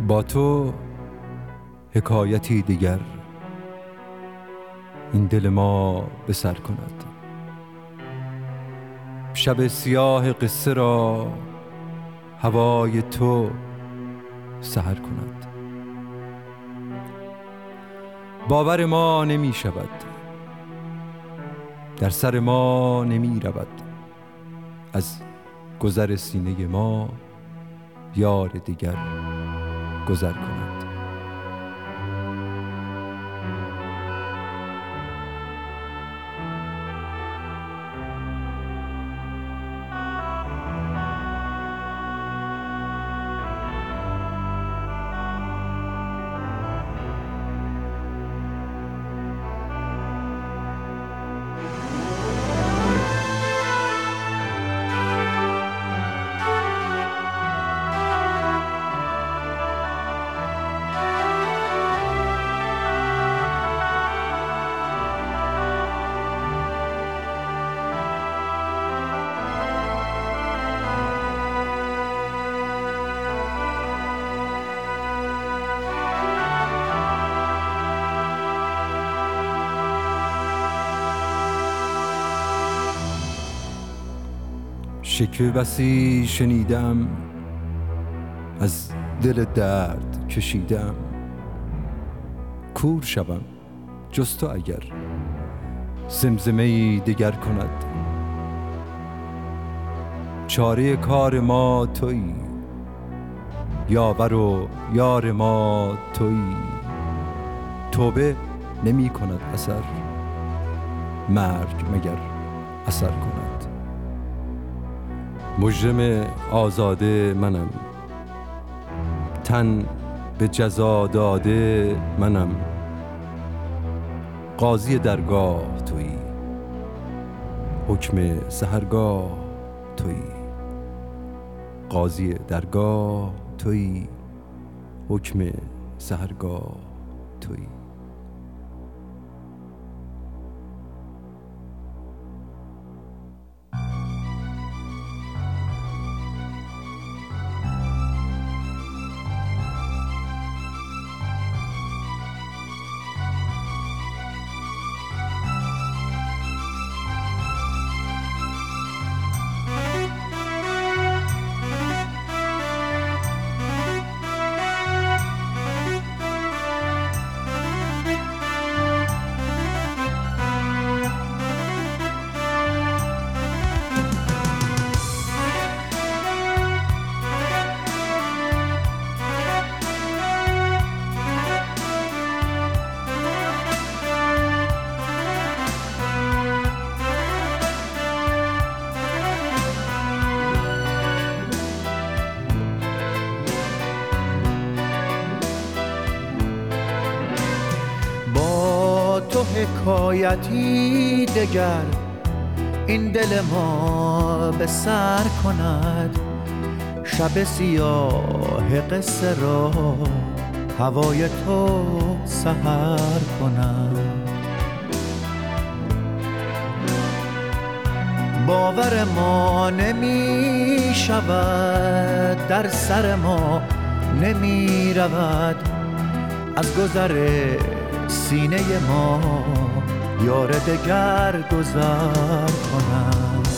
با تو حکایتی دیگر این دل ما به سر کند. شب سیاه قصه را هوای تو سحر کند. باور ما نمی شود، در سر ما نمی رود، از گذر سینه ما یار دیگر گذر کند. شکوه بسی شنیدم، از دل درد کشیدم. کور شوم جز تو اگر زمزمه‌ای دگر کند. چاره کار ما تویی، یاور و یار ما تویی. توبه نمی کند اثر، مرگ مگر اثر کند. مجرم آزاده منم، تن به جزا داده منم. قاضی درگاه تویی، حکم سحرگاه تویی. قاضی درگاه تویی، حکم سحرگاه تویی. حکایتی دگر این دل ما به سر کند. شب سیاه قصه را هوای تو سحر کند. باور ما نمی شود، در سر ما نمی رود، از گذر سینه ما یار دگر گذر کند.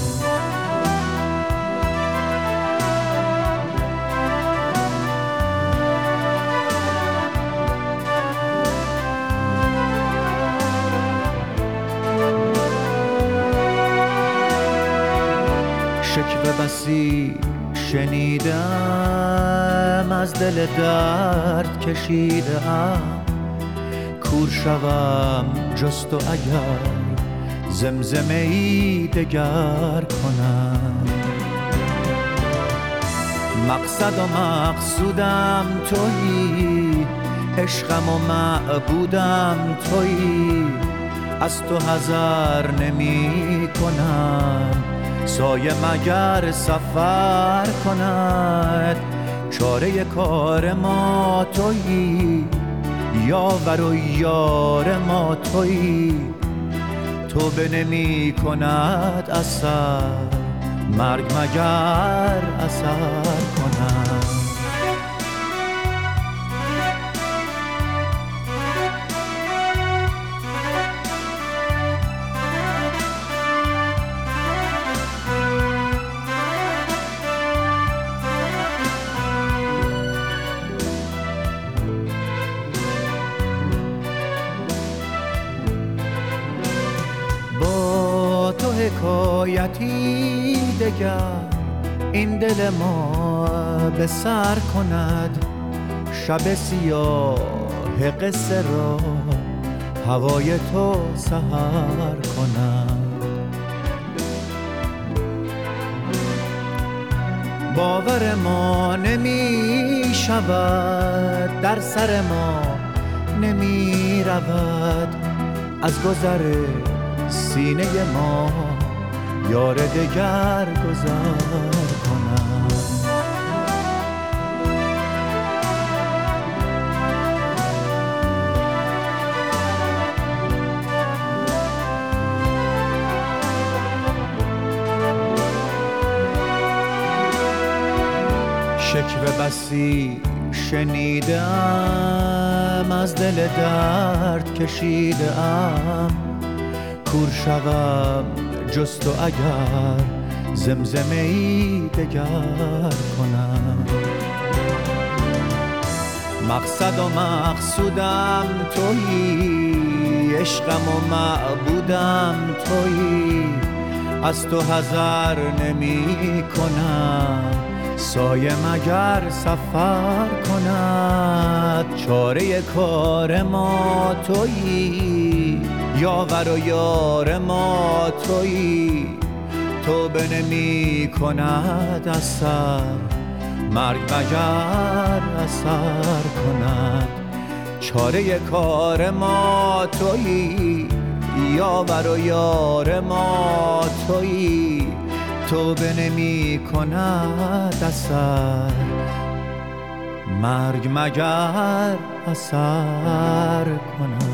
شکوه بسی شنیدم، از دل درد کشیدم. کور شوم جز تو اگر زمزمه‌ای دگر کنم. مقصد و مقصودم تویی، عشقم و معبودم تویی. از تو حذر نمی کنم، سایه مگر سفر کند. چاره کار ما تویی، یاور و یار ما تویی. توبه نمی کند اثر، مرگ مگر اثر کند. حکایتی دگر این دل ما به سر کند، شب سیاه قصه را هوای تو سحر کند. باور ما نمی شود، در سر ما نمی رود، از گذر سینه ما یار دگر گذر کند. شکوه بسی شنیدم، از دل درد کشیدم، کور شوم جز تو اگر زمزمه ای دگر کنم. مقصد و مقصودم تویی، عشقم و معبودم تویی، از تو حذر نمی کنم، سایه مگر سفر کند. چاره کار ما تویی، یاور و یار ما تویی، توبه نمی کند اثر، مرگ مگر اثر کند. چاره کار ما تویی، یاور و یار ما تویی، توبه نمی کند اثر، مرگ مگر اثر کند.